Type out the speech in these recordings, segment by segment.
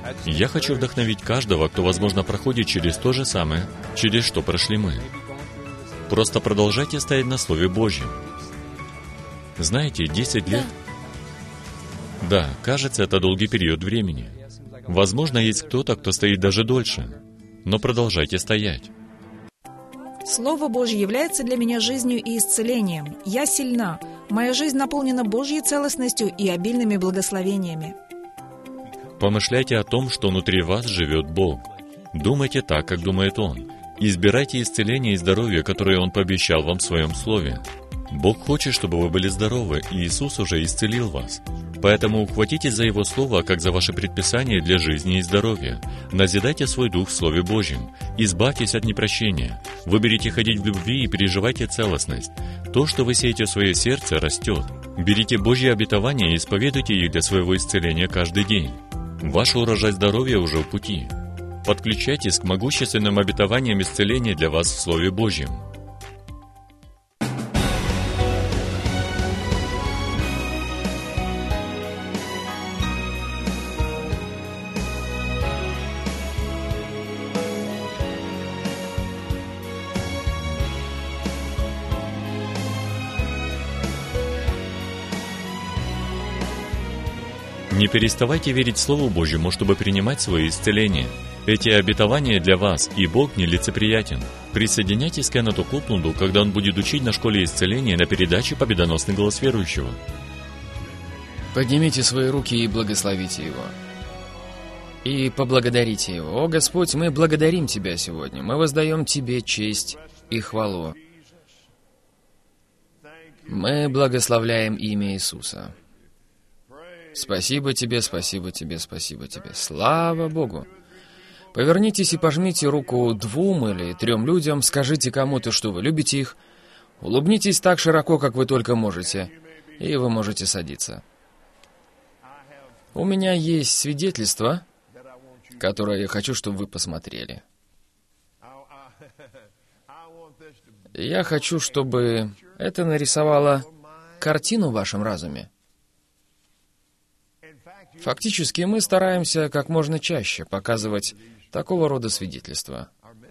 Я хочу вдохновить каждого, кто, возможно, проходит через то же самое, через что прошли мы. Просто продолжайте стоять на Слове Божьем. Знаете, 10 лет... Да, кажется, это долгий период времени. Возможно, есть кто-то, кто стоит даже дольше. Но продолжайте стоять. Слово Божье является для меня жизнью и исцелением. Я сильна. Моя жизнь наполнена Божьей целостностью и обильными благословениями. Помышляйте о том, что внутри вас живет Бог. Думайте так, как думает Он. Избирайте исцеление и здоровье, которое Он пообещал вам в Своем Слове. Бог хочет, чтобы вы были здоровы, и Иисус уже исцелил вас. Поэтому ухватитесь за Его Слово, как за ваши предписания для жизни и здоровья. Назидайте свой дух в Слове Божьем. Избавьтесь от непрощения. Выберите ходить в любви и переживайте целостность. То, что вы сеете в свое сердце, растет. Берите Божьи обетования и исповедуйте их для своего исцеления каждый день. Ваш урожай здоровья уже в пути. Подключайтесь к могущественным обетованиям исцеления для вас в Слове Божьем. Не переставайте верить Слову Божьему, чтобы принимать свое исцеление. Эти обетования для вас, и Бог нелицеприятен. Присоединяйтесь к Кеннету Копланду, когда он будет учить на школе исцеления на передаче «Победоносный голос верующего». Поднимите свои руки и благословите Его. И поблагодарите Его. О, Господь, мы благодарим Тебя сегодня. Мы воздаем Тебе честь и хвалу. Мы благословляем имя Иисуса. Спасибо Тебе, спасибо Тебе, спасибо Тебе. Слава Богу! Повернитесь и пожмите руку 2 или 3 людям, скажите кому-то, что вы любите их, улыбнитесь так широко, как вы только можете, и вы можете садиться. У меня есть свидетельство, которое я хочу, чтобы вы посмотрели. Я хочу, чтобы это нарисовало картину в вашем разуме. Фактически мы стараемся как можно чаще показывать такого рода свидетельства.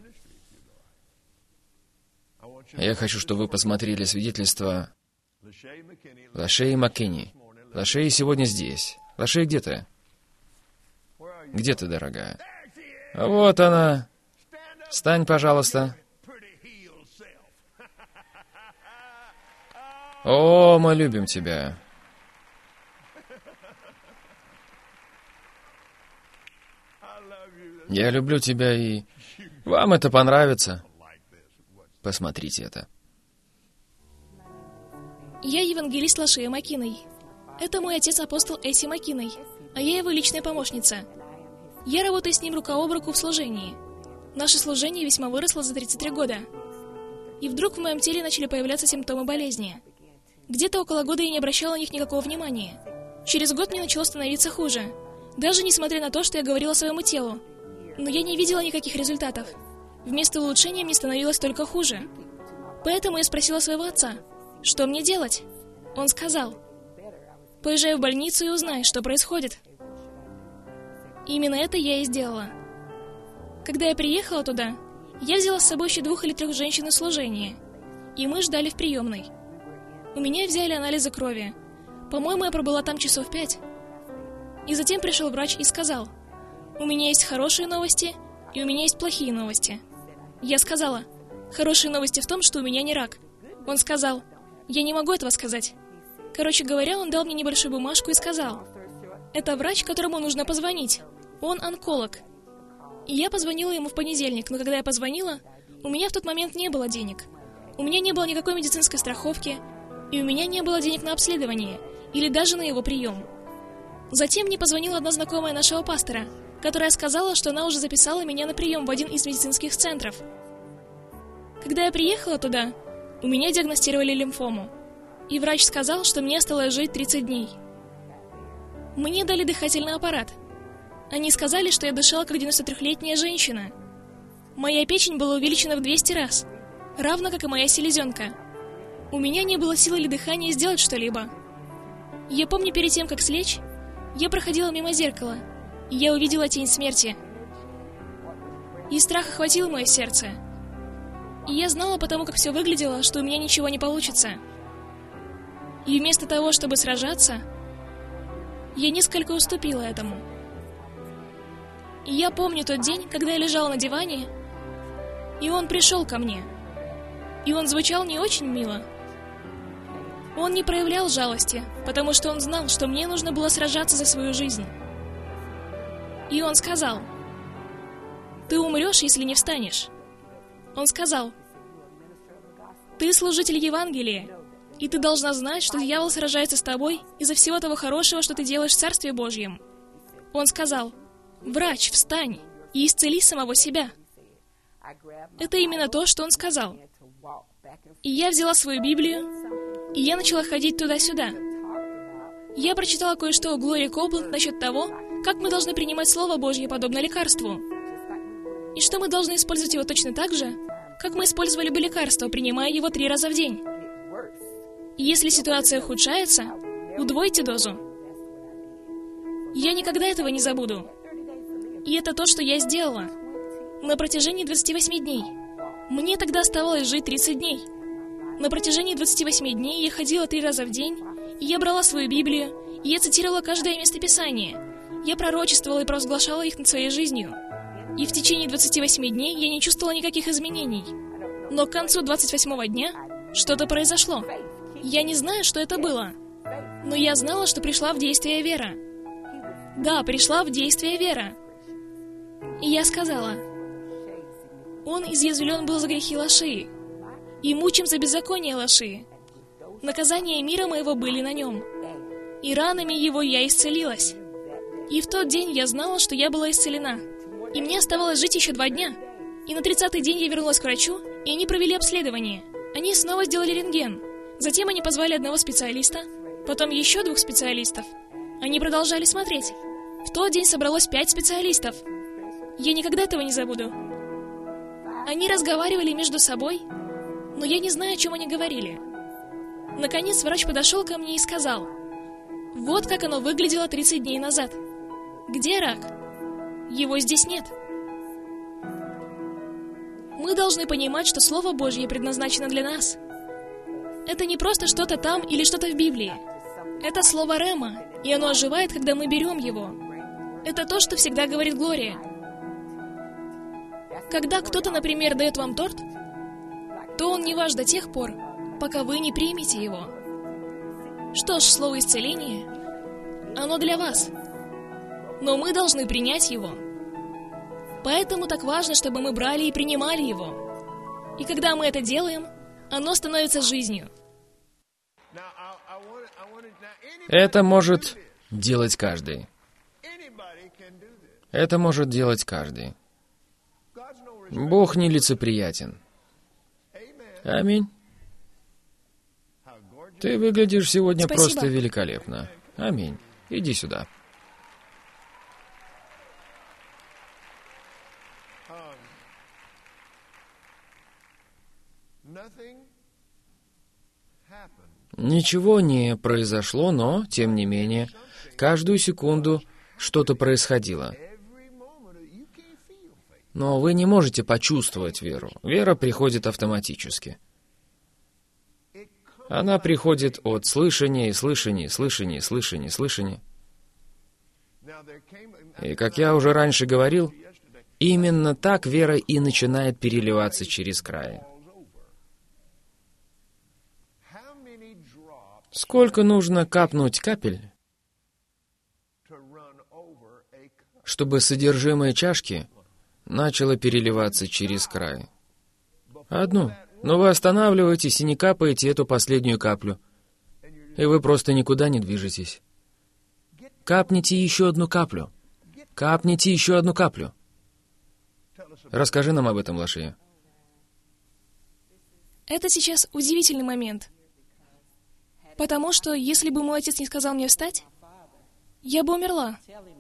Я хочу, чтобы вы посмотрели свидетельство Лашеи Маккенни. Лашеи сегодня здесь. Лашеи, где ты? Где ты, дорогая? Вот она. Встань, пожалуйста. О, мы любим тебя. Я люблю тебя, и вам это понравится. Посмотрите это. Я евангелист Лашея Маккиной. Это мой отец апостол Эсси Маккиной, а я его личная помощница. Я работаю с ним рука об руку в служении. Наше служение весьма выросло за 33 года. И вдруг в моем теле начали появляться симптомы болезни. Где-то около года я не обращала на них никакого внимания. Через год мне начало становиться хуже, даже несмотря на то, что я говорила своему телу. Но я не видела никаких результатов. Вместо улучшения мне становилось только хуже. Поэтому я спросила своего отца, что мне делать? Он сказал: поезжай в больницу и узнай, что происходит. Именно это я и сделала. Когда я приехала туда, я взяла с собой еще 2 или 3 женщин из служения, и мы ждали в приемной. У меня взяли анализы крови. По-моему, я пробыла там часов 5. И затем пришел врач и сказал: у меня есть хорошие новости, и у меня есть плохие новости. Я сказала: хорошие новости в том, что у меня не рак. Он сказал: я не могу этого сказать. Короче говоря, он дал мне небольшую бумажку и сказал: это врач, которому нужно позвонить. Он онколог. И я позвонила ему в понедельник, но когда я позвонила, у меня в тот момент не было денег. У меня не было никакой медицинской страховки, и у меня не было денег на обследование, или даже на его прием. Затем мне позвонила одна знакомая нашего пастора, которая сказала, что она уже записала меня на прием в один из медицинских центров. Когда я приехала туда, у меня диагностировали лимфому, и врач сказал, что мне осталось жить 30 дней. Мне дали дыхательный аппарат. Они сказали, что я дышала как 93-летняя женщина. Моя печень была увеличена в 200 раз, равно как и моя селезенка. У меня не было сил или дыхания сделать что-либо. Я помню, перед тем, как слечь, я проходила мимо зеркала, и я увидела тень смерти. И страх охватил мое сердце. И я знала потому, как все выглядело, что у меня ничего не получится. И вместо того, чтобы сражаться, я несколько уступила этому. И я помню тот день, когда я лежала на диване, и он пришел ко мне. И он звучал не очень мило. Он не проявлял жалости, потому что он знал, что мне нужно было сражаться за свою жизнь. И он сказал: «Ты умрешь, если не встанешь». Он сказал: «Ты служитель Евангелия, и ты должна знать, что дьявол сражается с тобой из-за всего того хорошего, что ты делаешь в Царстве Божьем». Он сказал: «Врач, встань и исцели самого себя». Это именно то, что он сказал. И я взяла свою Библию, и я начала ходить туда-сюда. Я прочитала кое-что у Глории Копланд насчет того, как мы должны принимать Слово Божье подобно лекарству. И что мы должны использовать его точно так же, как мы использовали бы лекарство, принимая его 3 раза в день. И если ситуация ухудшается, удвойте дозу. Я никогда этого не забуду. И это то, что я сделала. На протяжении 28 дней. Мне тогда оставалось жить 30 дней. На протяжении 28 дней я ходила 3 раза в день, и я брала свою Библию, и я цитировала каждое местописание. Я пророчествовала и провозглашала их над своей жизнью. И в течение 28 дней я не чувствовала никаких изменений. Но к концу 28-го дня что-то произошло. Я не знаю, что это было. Но я знала, что пришла в действие вера. Да, пришла в действие вера. И я сказала: «Он изъязвлен был за грехи Лошии, и мучим за беззаконие Лошии. Наказания мира моего были на нем, и ранами его я исцелилась». И в тот день я знала, что я была исцелена. И мне оставалось жить еще 2 дня. И на 30-й день я вернулась к врачу, и они провели обследование. Они снова сделали рентген. Затем они позвали одного специалиста, потом еще 2 специалистов. Они продолжали смотреть. В тот день собралось 5 специалистов. Я никогда этого не забуду. Они разговаривали между собой, но я не знаю, о чем они говорили. Наконец врач подошел ко мне и сказал: «Вот как оно выглядело 30 дней назад. Где рак? Его здесь нет». Мы должны понимать, что Слово Божье предназначено для нас. Это не просто что-то там или что-то в Библии. Это Слово Рема, и оно оживает, когда мы берем его. Это то, что всегда говорит Глория. Когда кто-то, например, дает вам торт, то он не ваш до тех пор, пока вы не примете его. Что ж, слово исцеления, оно для вас. Но мы должны принять его. Поэтому так важно, чтобы мы брали и принимали его. И когда мы это делаем, оно становится жизнью. Это может делать каждый. Это может делать каждый. Бог нелицеприятен. Аминь. Ты выглядишь сегодня просто великолепно. Аминь. Иди сюда. Ничего не произошло, но, тем не менее, каждую секунду что-то происходило. Но вы не можете почувствовать веру. Вера приходит автоматически. Она приходит от слышания и слышания, слышания, слышания, слышания. И, как я уже раньше говорил, именно так вера и начинает переливаться через край. Сколько нужно капнуть капель, чтобы содержимое чашки начало переливаться через край? 1. Но вы останавливаетесь и не капаете эту последнюю каплю, и вы просто никуда не движетесь. Капните еще 1 каплю. Капните еще 1 каплю. Расскажи нам об этом, Лошия. Это сейчас удивительный момент. Потому что, если бы мой отец не сказал мне встать, я бы умерла.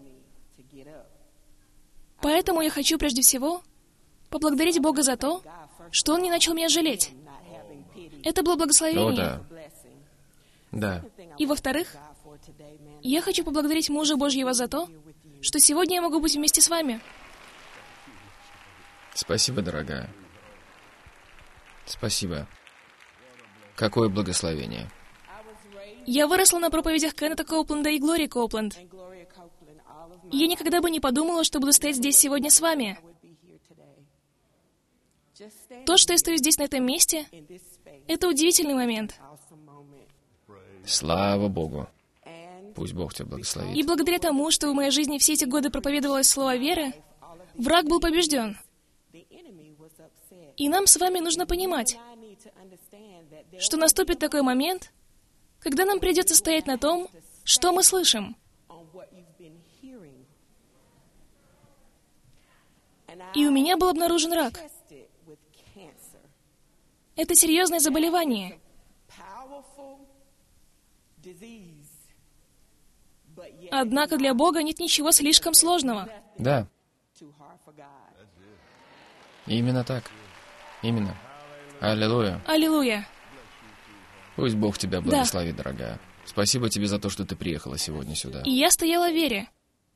Поэтому я хочу прежде всего поблагодарить Бога за то, что Он не начал меня жалеть. Это было благословение. О, да. Да. И во-вторых, я хочу поблагодарить мужа Божьего за то, что сегодня я могу быть вместе с вами. Спасибо, дорогая. Спасибо. Какое благословение. Я выросла на проповедях Кеннета Коупленда и Глории Коупленд. И я никогда бы не подумала, что буду стоять здесь сегодня с вами. То, что я стою здесь, на этом месте, это удивительный момент. Слава Богу. Пусть Бог тебя благословит. И благодаря тому, что в моей жизни все эти годы проповедовалось слово веры, враг был побежден. И нам с вами нужно понимать, что наступит такой момент, когда нам придется стоять на том, что мы слышим. И у меня был обнаружен рак. Это серьезное заболевание. Однако для Бога нет ничего слишком сложного. Да. Именно так. Именно. Аллилуйя. Аллилуйя. Пусть Бог тебя благословит, дорогая. Спасибо тебе за то, что ты приехала сегодня сюда. И я стояла в вере.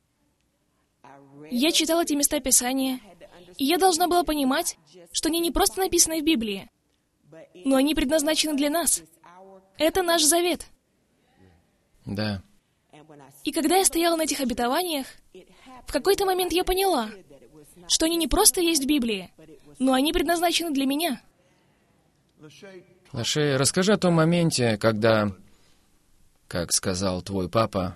Я читала эти места Писания, и я должна была понимать, что они не просто написаны в Библии, но они предназначены для нас. Это наш завет. Да. И когда я стояла на этих обетованиях, в какой-то момент я поняла, что они не просто есть в Библии, но они предназначены для меня. Лашей, расскажи о том моменте, когда, как сказал твой папа,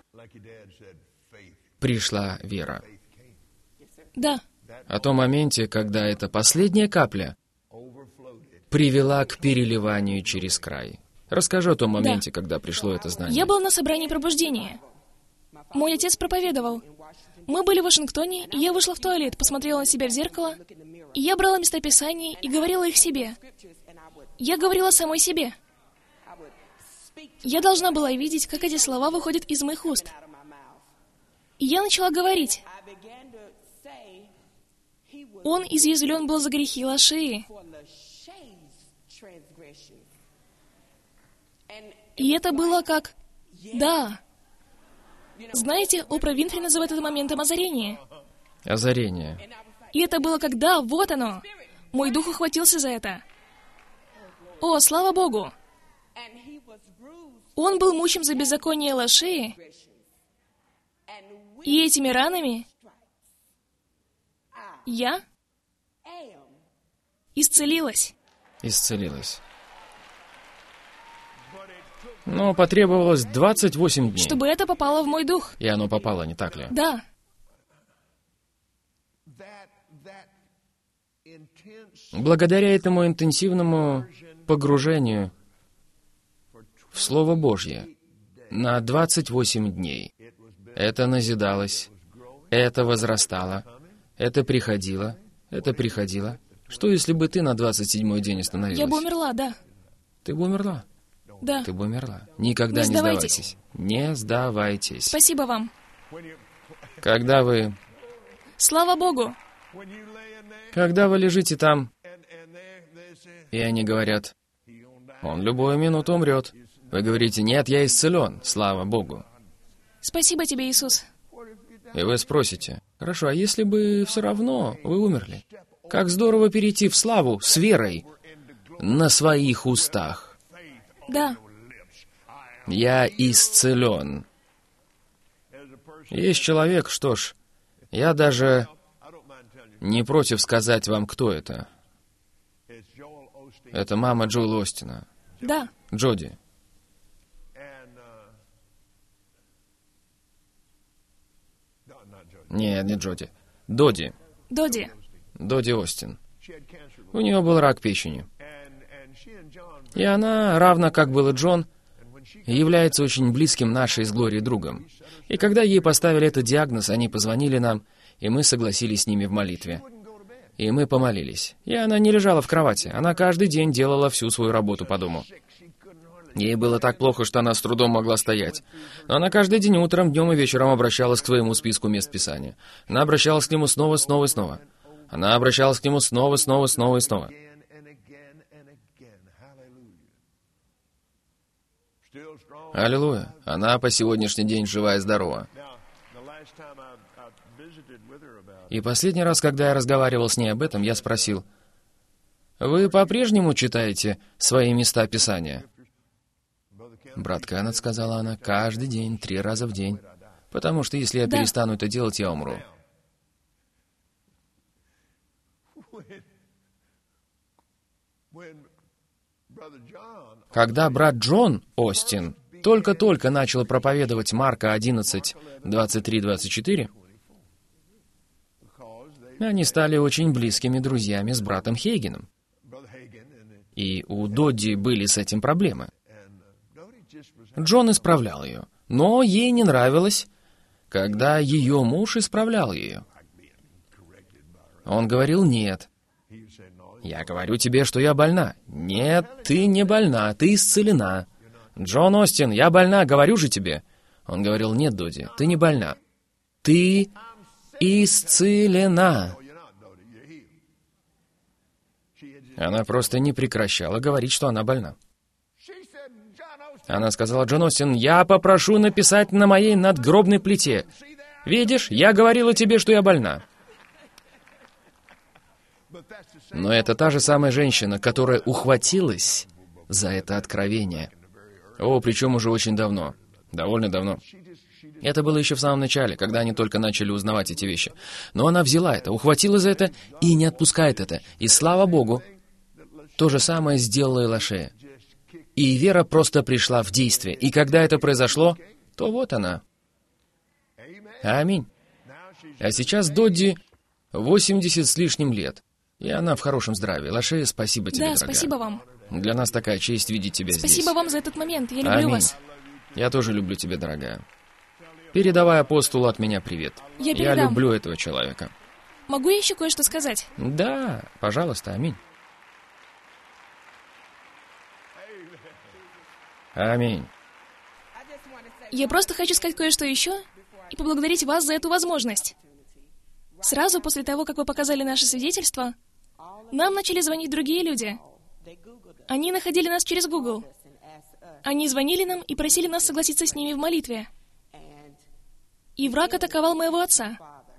пришла вера. Да. О том моменте, когда эта последняя капля привела к переливанию через край. Расскажи о том моменте, когда пришло это знание. Я была на собрании пробуждения. Мой отец проповедовал. Мы были в Вашингтоне, и я вышла в туалет, посмотрела на себя в зеркало, и я брала места Писания и говорила их себе. Я говорила самой себе. Я должна была видеть, как эти слова выходят из моих уст. И я начала говорить. Он изъязвлен был за грехи Лашеи. И это было как... Да. Знаете, Опра Винфри называет это моментом озарения. Озарение. И это было как «да, вот оно». Мой дух ухватился за это. О, слава Богу! Он был мучим за беззаконие Лашеи, и этими ранами я исцелилась. Исцелилась. Но потребовалось 28 дней. Чтобы это попало в мой дух. И оно попало, не так ли? Да. Благодаря этому интенсивному погружению в Слово Божье на 28 дней это назидалось, это возрастало, это приходило. Что, если бы ты на 27-й день остановилась? Я бы умерла, да. Ты бы умерла. Да. Ты бы умерла. Никогда не сдавайтесь. Не сдавайтесь. Спасибо вам. Когда вы лежите там, и они говорят, он любую минуту умрет. Вы говорите, нет, я исцелен, слава Богу. Спасибо тебе, Иисус. И вы спросите, хорошо, а если бы все равно вы умерли? Как здорово перейти в славу с верой на своих устах. Да. Я исцелен. Есть человек, что ж, я даже не против сказать вам, кто это. Это мама Джоэла Остина. Да. Джоди. Нет, не Джоди. Доди. Доди. Доди Остин. У нее был рак печени. И она, равно как был и Джон, является очень близким нашей с Глорией другом. И когда ей поставили этот диагноз, они позвонили нам, и мы согласились с ними в молитве. И мы помолились. И она не лежала в кровати. Она каждый день делала всю свою работу по дому. Ей было так плохо, что она с трудом могла стоять. Но она каждый день утром, днем и вечером обращалась к своему списку мест Писания. Она обращалась к нему снова, снова и снова. Она обращалась к нему снова, снова, снова и снова. Аллилуйя. Она по сегодняшний день жива и здорова. И последний раз, когда я разговаривал с ней об этом, я спросил: «Вы по-прежнему читаете свои места Писания?» «Брат Кеннет», — сказала она, — «каждый день, 3 раза в день. Потому что если я перестану это делать, я умру». Когда брат Джон Остин только-только начал проповедовать Марка 11, 23-24, они стали очень близкими друзьями с братом Хейгеном. И у Додди были с этим проблемы. Джон исправлял ее, но ей не нравилось, когда ее муж исправлял ее. Он говорил: «Нет, я говорю тебе, что я больна». «Нет, ты не больна, ты исцелена». «Джон Остин, я больна, говорю же тебе». Он говорил: «Нет, Додди, ты не больна. Ты исцелена». Она просто не прекращала говорить, что она больна. Она сказала: «Джон Остин, я попрошу написать на моей надгробной плите. Видишь, я говорила тебе, что я больна». Но это та же самая женщина, которая ухватилась за это откровение. Причем уже очень давно. Довольно давно. Это было еще в самом начале, когда они только начали узнавать эти вещи. Но она взяла это, ухватила за это и не отпускает это. И слава Богу, то же самое сделала и Лашея. И вера просто пришла в действие. И когда это произошло, то вот она. Аминь. А сейчас Додди 80 с лишним лет. И она в хорошем здравии. Лашея, спасибо тебе, дорогая. Да, спасибо вам. Для нас такая честь видеть тебя здесь. Спасибо вам за этот момент. Я люблю Аминь. вас. Я тоже люблю тебя, дорогая. Передавай апостолу от меня привет. Я передам. люблю этого человека. Могу я еще кое-что сказать? Да, пожалуйста, аминь. Аминь. Я просто хочу сказать кое-что еще и поблагодарить вас за эту возможность. Сразу после того, как вы показали наше свидетельство, нам начали звонить другие люди. Они находили нас через Google. Они звонили нам и просили нас согласиться с ними в молитве. И враг атаковал моего отца.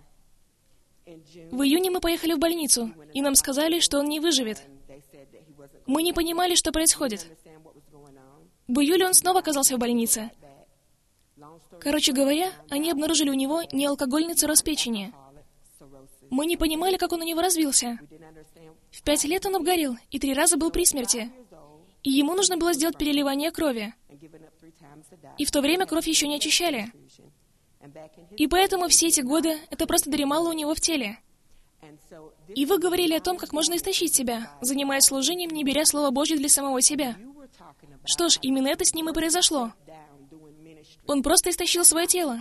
В июне мы поехали в больницу, и нам сказали, что он не выживет. Мы не понимали, что происходит. В июле он снова оказался в больнице. Короче говоря, они обнаружили у него неалкогольный цирроз печени. Мы не понимали, как он у него развился. В 5 лет он обгорел и 3 раза был при смерти. И ему нужно было сделать переливание крови. И в то время кровь еще не очищали. И поэтому все эти годы это просто дремало у него в теле. И вы говорили о том, как можно истощить себя, занимаясь служением, не беря Слово Божье для самого себя. Что ж, именно это с ним и произошло. Он просто истощил свое тело.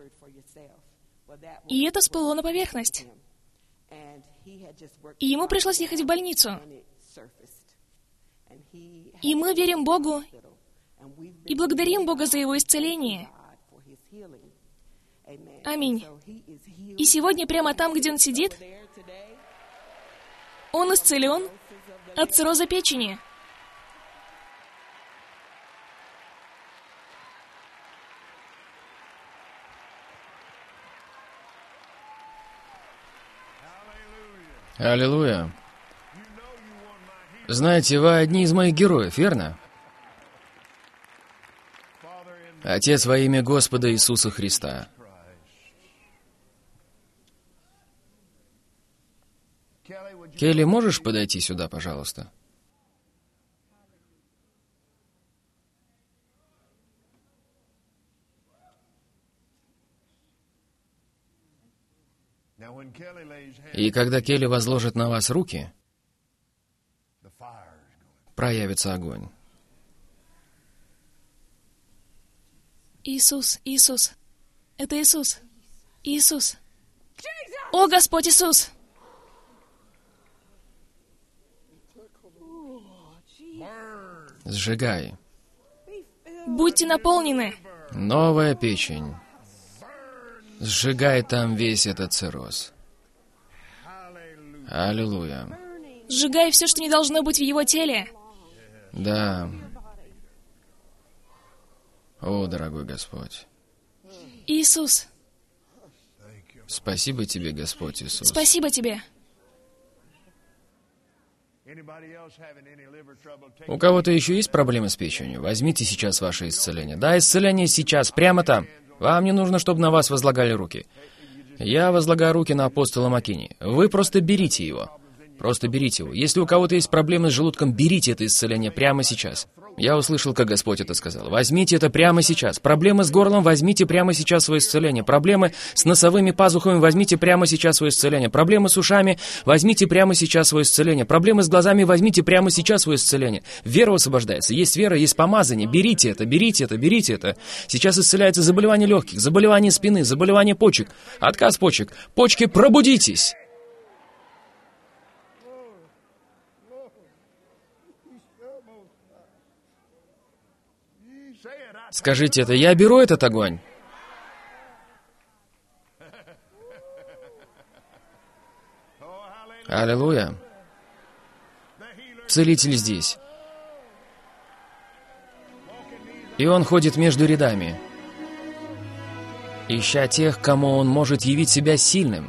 И это всплыло на поверхность. И ему пришлось ехать в больницу. И мы верим Богу и благодарим Бога за Его исцеление. Аминь. И сегодня прямо там, где он сидит, он исцелен от цирроза печени. Аллилуйя. Знаете, вы одни из моих героев, верно? Отец, во имя Господа Иисуса Христа. Келли, можешь подойти сюда, пожалуйста? И когда Келли возложит на вас руки, проявится огонь. Иисус, Иисус. Это Иисус. Иисус. О, Господь Иисус! Сжигай. Будьте наполнены. Новая печень. Сжигай там весь этот цирроз. Аллилуйя. Сжигай все, что не должно быть в его теле. Да. О, дорогой Господь. Иисус. Спасибо тебе, Господь Иисус. Спасибо тебе. У кого-то еще есть проблемы с печенью? Возьмите сейчас ваше исцеление. Да, исцеление сейчас, прямо там. Вам не нужно, чтобы на вас возлагали руки. Я возлагаю руки на апостола Маккини. Вы просто берите его. Просто берите его. Если у кого-то есть проблемы с желудком, берите это исцеление прямо сейчас. Я услышал, как Господь это сказал. Возьмите это прямо сейчас. Проблемы с горлом, возьмите прямо сейчас свое исцеление. Проблемы с носовыми пазухами, возьмите прямо сейчас свое исцеление. Проблемы с ушами, возьмите прямо сейчас свое исцеление. Проблемы с глазами, возьмите прямо сейчас свое исцеление. Вера освобождается. Есть вера, есть помазание. Берите это, берите это, берите это. Сейчас исцеляется заболевание легких, заболевание спины, заболевание почек, отказ почек. Почки, пробудитесь! Скажите это, я беру этот огонь. Аллилуйя. Целитель здесь. И он ходит между рядами, ища тех, кому он может явить себя сильным.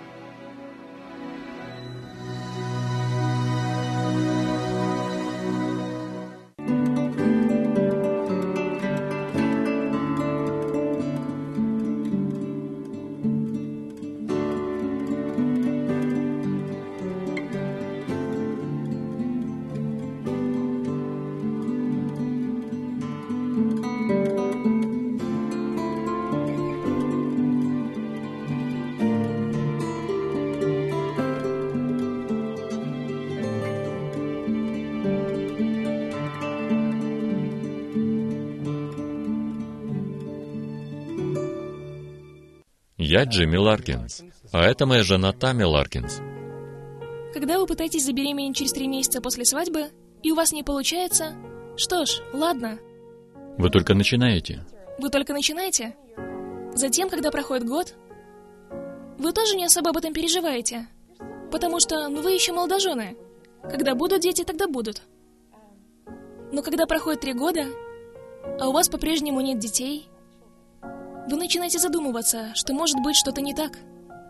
Я Джимми Ларкинс, а это моя жена Тамми Ларкинс. Когда вы пытаетесь забеременеть через 3 месяца после свадьбы, и у вас не получается, что ж, ладно. Вы только начинаете. Вы только начинаете. Затем, когда проходит год, вы тоже не особо об этом переживаете. Потому что, вы еще молодожены. Когда будут дети, тогда будут. Но когда проходит 3 года, а у вас по-прежнему нет детей, вы начинаете задумываться, что может быть что-то не так.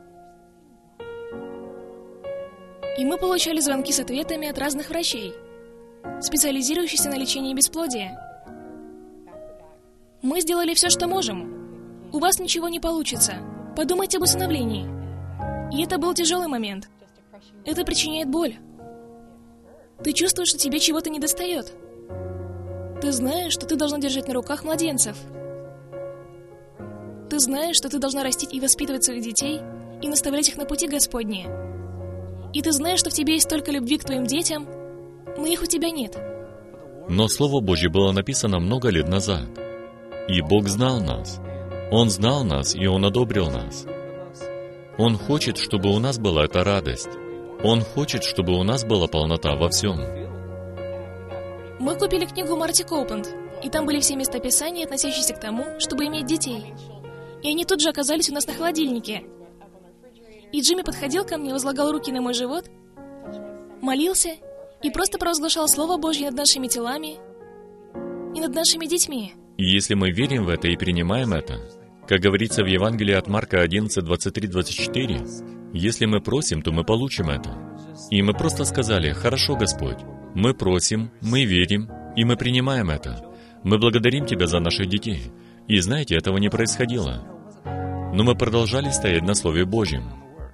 И мы получали звонки с ответами от разных врачей, специализирующихся на лечении бесплодия. Мы сделали все, что можем. У вас ничего не получится. Подумайте об усыновлении. И это был тяжелый момент. Это причиняет боль. Ты чувствуешь, что тебе чего-то недостает. Ты знаешь, что ты должна держать на руках младенцев. Ты знаешь, что ты должна растить и воспитывать своих детей и наставлять их на пути Господне. И ты знаешь, что в тебе есть столько любви к твоим детям, но их у тебя нет. Но Слово Божье было написано много лет назад. И Бог знал нас. Он знал нас, и Он одобрил нас. Он хочет, чтобы у нас была эта радость. Он хочет, чтобы у нас была полнота во всем. Мы купили книгу Марти Коупленд, и там были все места Писания, относящиеся к тому, чтобы иметь детей. И они тут же оказались у нас на холодильнике. И Джимми подходил ко мне, возлагал руки на мой живот, молился и просто провозглашал Слово Божье над нашими телами и над нашими детьми. И если мы верим в это и принимаем это, как говорится в Евангелии от Марка 11, 23-24, если мы просим, то мы получим это. И мы просто сказали: «Хорошо, Господь, мы просим, мы верим, и мы принимаем это. Мы благодарим Тебя за наших детей». И знаете, этого не происходило. Но мы продолжали стоять на Слове Божьем.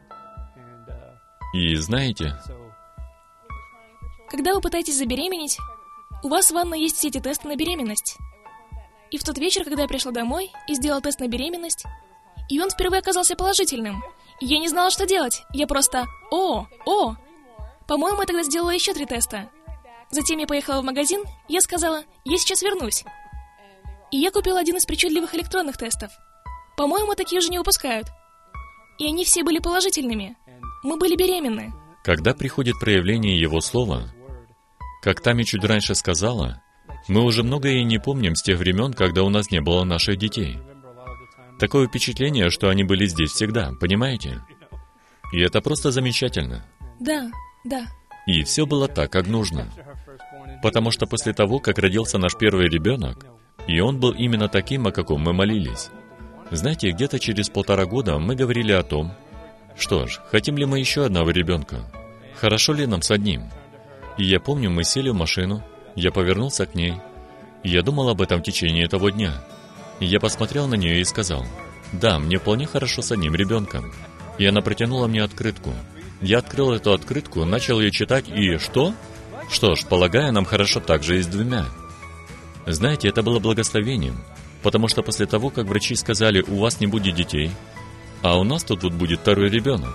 И знаете... Когда вы пытаетесь забеременеть, у вас в ванной есть все эти тесты на беременность. И в тот вечер, когда я пришла домой и сделала тест на беременность, и он впервые оказался положительным, и я не знала, что делать. Я просто «О! По-моему, я тогда сделала еще 3 теста. Затем я поехала в магазин, и я сказала: «Я сейчас вернусь». И я купила один из причудливых электронных тестов. По-моему, такие уже не выпускают. И они все были положительными. Мы были беременны. Когда приходит проявление Его Слова, как Тамми чуть раньше сказала, мы уже многое не помним с тех времен, когда у нас не было наших детей. Такое впечатление, что они были здесь всегда, понимаете? И это просто замечательно. Да. И все было так, как нужно. Потому что после того, как родился наш первый ребенок, и он был именно таким, о каком мы молились. Знаете, где-то через 1,5 года мы говорили о том, что ж, хотим ли мы еще одного ребенка? Хорошо ли нам с одним? И я помню, мы сели в машину, я повернулся к ней, и я думал об этом в течение того дня. И я посмотрел на нее и сказал: «Да, мне вполне хорошо с одним ребенком». И она протянула мне открытку. Я открыл эту открытку, начал ее читать, и что? Что ж, полагаю, нам хорошо также и с 2. Знаете, это было благословением, потому что после того, как врачи сказали: «У вас не будет детей», а у нас тут вот будет 2-й ребенок.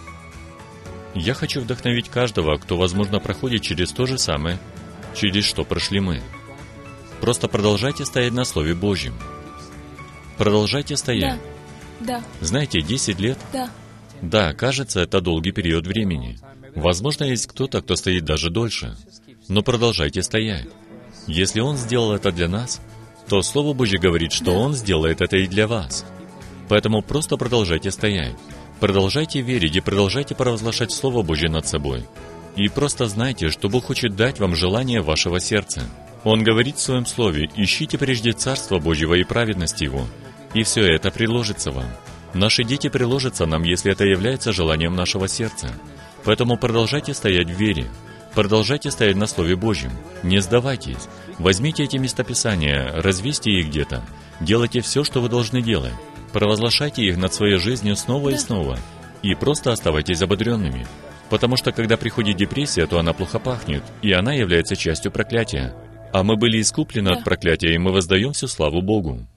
Я хочу вдохновить каждого, кто, возможно, проходит через то же самое, через что прошли мы. Просто продолжайте стоять на Слове Божьем. Продолжайте стоять. Да. Знаете, 10 лет? Да. Да, кажется, это долгий период времени. Возможно, есть кто-то, кто стоит даже дольше. Но продолжайте стоять. Если Он сделал это для нас, то Слово Божье говорит, что Он сделает это и для вас. Поэтому просто продолжайте стоять. Продолжайте верить и продолжайте провозглашать Слово Божье над собой. И просто знайте, что Бог хочет дать вам желание вашего сердца. Он говорит в Своем Слове: «Ищите прежде Царство Божьего и праведность Его, и все это приложится вам». Наши дети приложатся нам, если это является желанием нашего сердца. Поэтому продолжайте стоять в вере. Продолжайте стоять на Слове Божьем. Не сдавайтесь. Возьмите эти местописания, развесьте их где-то. Делайте все, что вы должны делать. Провозглашайте их над своей жизнью снова и снова. И просто оставайтесь ободренными. Потому что, когда приходит депрессия, то она плохо пахнет, и она является частью проклятия. А мы были искуплены от проклятия, и мы воздаем всю славу Богу.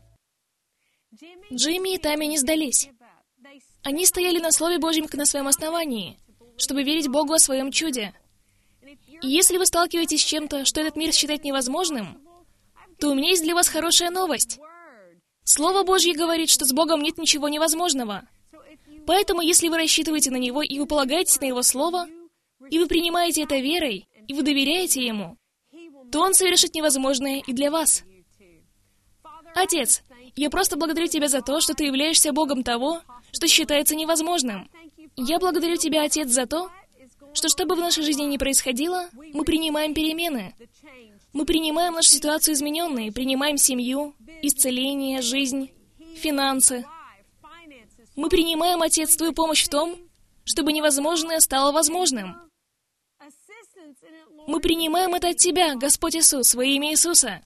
Джимми и Тамми не сдались. Они стояли на Слове Божьем как на своем основании, чтобы верить Богу о своем чуде. И если вы сталкиваетесь с чем-то, что этот мир считает невозможным, то у меня есть для вас хорошая новость. Слово Божье говорит, что с Богом нет ничего невозможного. Поэтому, если вы рассчитываете на Него, и вы полагаетесь на Его Слово, и вы принимаете это верой, и вы доверяете Ему, то Он совершит невозможное и для вас. Отец, я просто благодарю Тебя за то, что Ты являешься Богом того, что считается невозможным. Я благодарю Тебя, Отец, за то, что бы в нашей жизни ни происходило, мы принимаем перемены. Мы принимаем нашу ситуацию измененной, принимаем семью, исцеление, жизнь, финансы. Мы принимаем, Отец, Твою помощь в том, чтобы невозможное стало возможным. Мы принимаем это от Тебя, Господь Иисус, во имя Иисуса.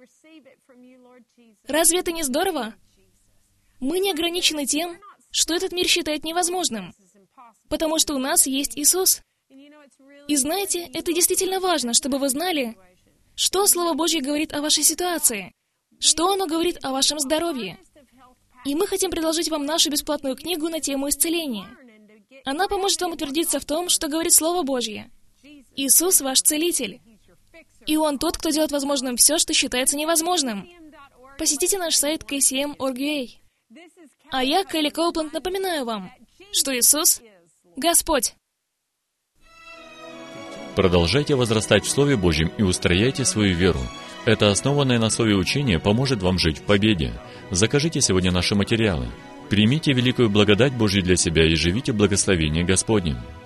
Разве это не здорово? Мы не ограничены тем, что этот мир считает невозможным, потому что у нас есть Иисус. И знаете, это действительно важно, чтобы вы знали, что Слово Божье говорит о вашей ситуации, что оно говорит о вашем здоровье. И мы хотим предложить вам нашу бесплатную книгу на тему исцеления. Она поможет вам утвердиться в том, что говорит Слово Божье. Иисус ваш Целитель. И Он тот, кто делает возможным все, что считается невозможным. Посетите наш сайт kcm.org.ua. А я, Келли Коупленд, напоминаю вам, что Иисус — Господь. Продолжайте возрастать в Слове Божьем и устрояйте свою веру. Это основанное на Слове учение поможет вам жить в победе. Закажите сегодня наши материалы. Примите великую благодать Божью для себя и живите в благословении Господнем.